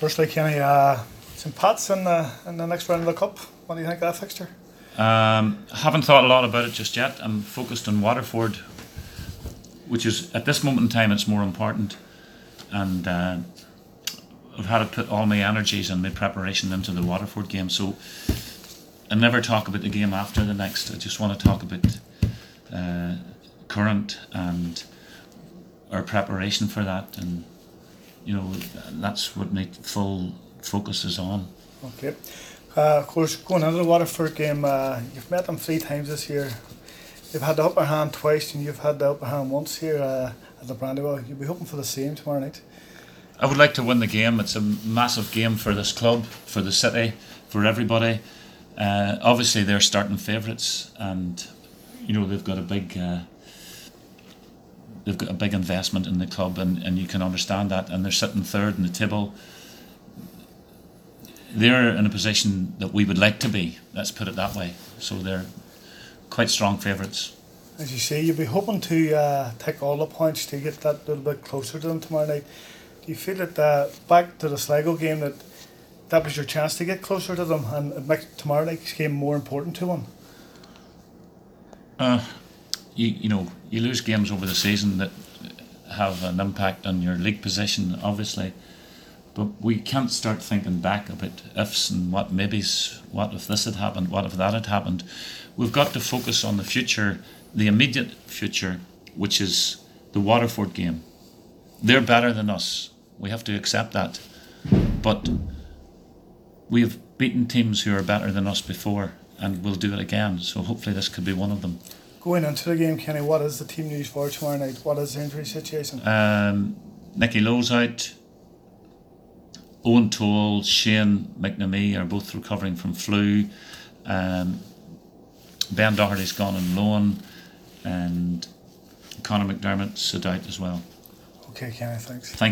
Firstly, Kenny, St Pat's in the next round of the Cup. What do you think of that fixture? Haven't thought a lot about it just yet. I'm focused on Waterford, which is, at this moment in time, it's more important. And I've had to put all my energies and my preparation into the Waterford game. So I never talk about the game after the next. I just want to talk about current and our preparation for that. And, you know, that's what my full focus is on. Okay. Of course, going into the Waterford game, you've met them 3 times this year. You've had the upper hand twice and you've had the upper hand once here at the Brandywell. You'll be hoping for the same tomorrow night. I would like to win the game. It's a massive game for this club, for the city, for everybody. Obviously they're starting favourites, and you know they've got a big investment in the club, and you can understand that. And they're sitting third in the table. They're in a position that we would like to be. Let's put it that way. So they're quite strong favourites. As you say, you'll be hoping to take all the points to get that little bit closer to them tomorrow night. Do you feel that back to the Sligo game that was your chance to get closer to them, and it makes tomorrow night's game more important to one? You know, you lose games over the season that have an impact on your league position, obviously. But we can't start thinking back about ifs and what maybes, what if this had happened, what if that had happened. We've got to focus on the future, the immediate future, which is the Waterford game. They're better than us. We have to accept that. But we've beaten teams who are better than us before, and we'll do it again. So hopefully this could be one of them. Going into the game, Kenny, what is the team news for tomorrow night? What is the injury situation? Nicky Lowe's out. Owen Toole, Shane McNamee are both recovering from flu. Ben Doherty's gone on loan, and Conor McDermott's out as well. Okay, Kenny, thanks. Thank